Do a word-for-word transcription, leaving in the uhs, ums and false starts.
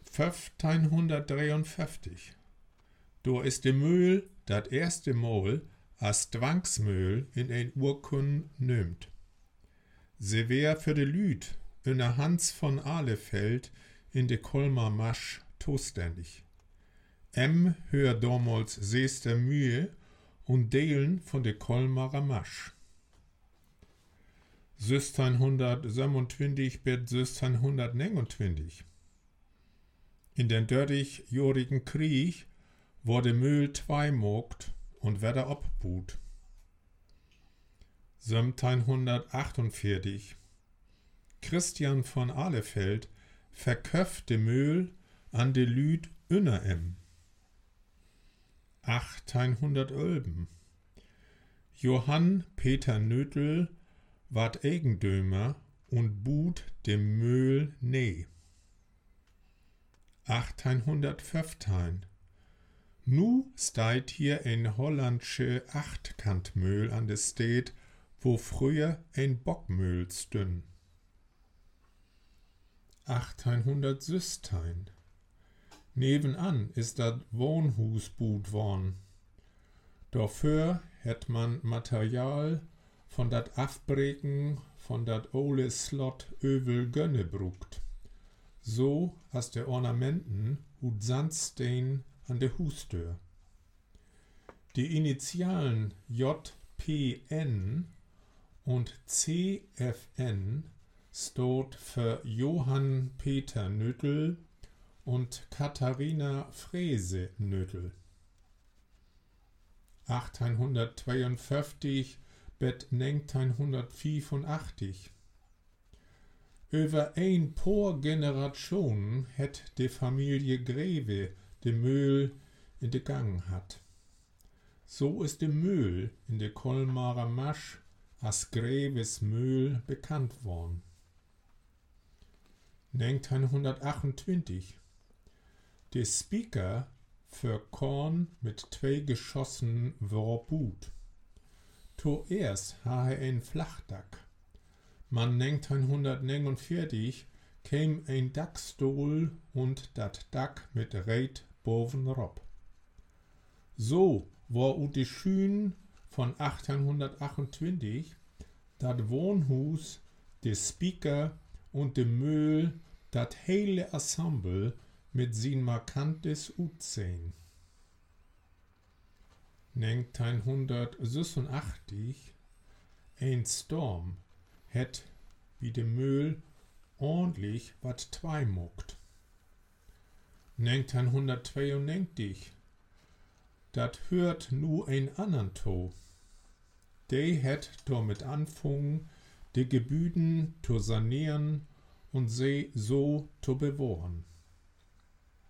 fünfzehnhundertdreiundfünfzig. Do ist de Mühl dat erste Mal als Dwangsmühl in ein Urkund nömt. Se wär für de Lüd in der Hans von Ahlefeld in de Kolmar Masch zuständig. M hör damals seester Mühe und Delen von de Kolmarer Masch. sechzehnhundertsiebenundzwanzig bis sechzehnhundertneunundzwanzig. In den dreißigjährigen Krieg wurde Mühl zweimogt und werd abbuht. siebzehnhundertachtundvierzig. Christian von Ahlefeld verköfte Mühl an de Lüd inner em. achtzehnhundertelf. Johann Peter Nöthl ward Eigendömer und buht dem Mühl nee. achtzehnhundertfünfzehn. Nu steht hier ein hollandsche Achtkantmühl an de Steet, wo früher ein Bockmühl stünn. achtzehnhundertsechzehn. Nebenan ist dat Wohnhus buht worn. Dafür hätt man Material von dat Afbreken von dat ole Slot Övel Gönne brugt. So as de Ornamenten und Sandstein an de Hustür. Die Initialen J P N und C F N steht für Johann Peter Nöthl und Katharina Frese Nöthl. achtzehnhundertzweiundfünfzig bis neunzehnhundertfünfundachtzig. Über ein paar Generationen het de Familie Greve de Mühl in de Gang hat. So ist de Mühl in de Kolmarer Masch als Greves Mühl bekannt worden. neunzehnhundertachtundzwanzig. De Speaker für Korn mit zwei Geschossen war buht. Zuerst ha er ein Flachdach. Man neunzehnhundertneunundvierzig käm ein Dachstuhl und dat Dach mit Reit bovenrob. So war ut die Schün von achtzehnhundertachtundzwanzig dat Wohnhus, de Speaker und de Mühl, dat hele Ensemble mit sin markantes Utsehn. neunzehnhundertsechsundachtzig. Ein Sturm het wie de Mühl ordentlich wat zweimogt. neunzehnhundertzweiundneunzig. Dat hört nu ein andern to. De het damit anfangen, de Gebüden zu sanieren und sie so zu bewahren.